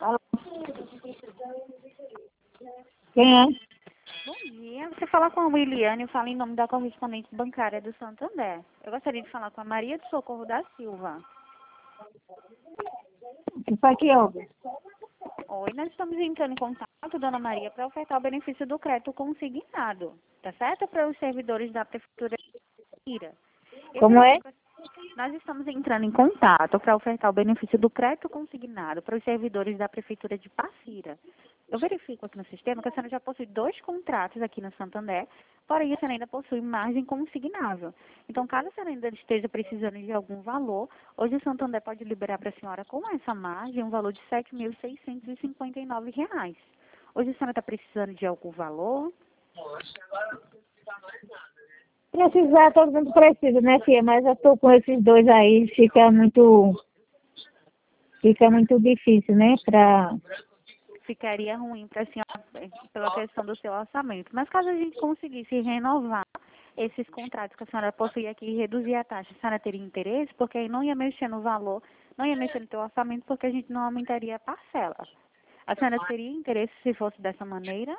Quem é? Bom dia, você fala com a Williane, eu falo em nome da correspondente bancária do Santander. Eu gostaria de falar com a Maria do Socorro da Silva. Que foi que houve? Oi, nós estamos entrando em contato, dona Maria, para ofertar o benefício do crédito consignado, tá certo? Para os servidores da Prefeitura de Passira. Como é? Nós estamos entrando em contato para ofertar o benefício do crédito consignado para os servidores da Prefeitura de Passira. Eu verifico aqui no sistema que a senhora já possui 2 contratos aqui no Santander, porém a senhora ainda possui margem consignável. Então, caso a senhora ainda esteja precisando de algum valor, hoje o Santander pode liberar para a senhora com essa margem um valor de R$ 7.659. Hoje a senhora está precisando de algum valor? Precisar, todo mundo precisa, né, filha? Mas eu tô com esses 2 aí, fica muito difícil, né, Ficaria ruim para a senhora pela questão do seu orçamento. Mas caso a gente conseguisse renovar esses contratos que a senhora possui aqui e reduzir a taxa, a senhora teria interesse? Porque aí não ia mexer no valor, não ia mexer no seu orçamento, porque a gente não aumentaria a parcela. A senhora teria interesse se fosse dessa maneira?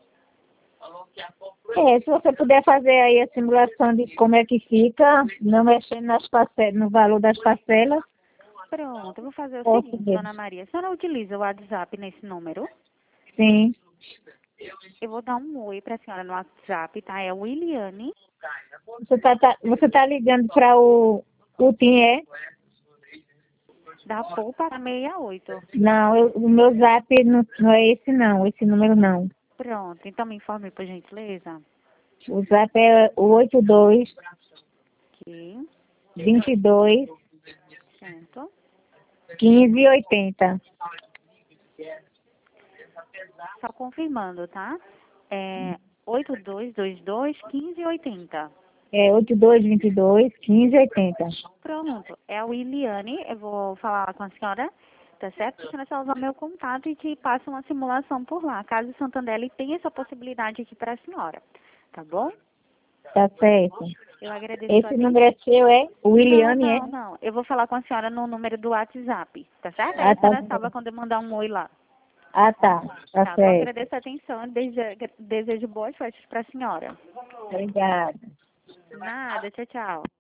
se você puder fazer aí a simulação de como é que fica, não mexendo nas parcelas, no valor das parcelas. Pronto, eu vou fazer o Posso seguinte, ver. dona Maria. A senhora utiliza o WhatsApp nesse número? Sim. Eu vou dar um oi para a senhora no WhatsApp, tá? É Williane. Você tá ligando para o TIM, é? Da Poupa 68. Não, o meu zap não é esse não, esse número não. Pronto, então me informe, por gentileza. O zap é o 82 Aqui, 22 certo. 15 80. Só confirmando, tá? É 8222-1580. É 82 22 15 80. Pronto, é a Williane, eu vou falar com a senhora, tá certo? A senhora só usar meu contato e te passa uma simulação por lá, caso o Santander ele tenha essa possibilidade aqui para a senhora, tá bom? Tá certo. Eu agradeço a sua Esse atenção. número é seu, é? Não, Williane, é? não, não. Eu vou falar com a senhora no número do WhatsApp, tá certo? Aí Ah, a tá senhora salva certo. quando eu mandar um oi lá. Ah, tá. Tá Tá bom? certo. Agradeço a atenção. Desejo boas festas para a senhora. Obrigada. Nada, tchau, tchau.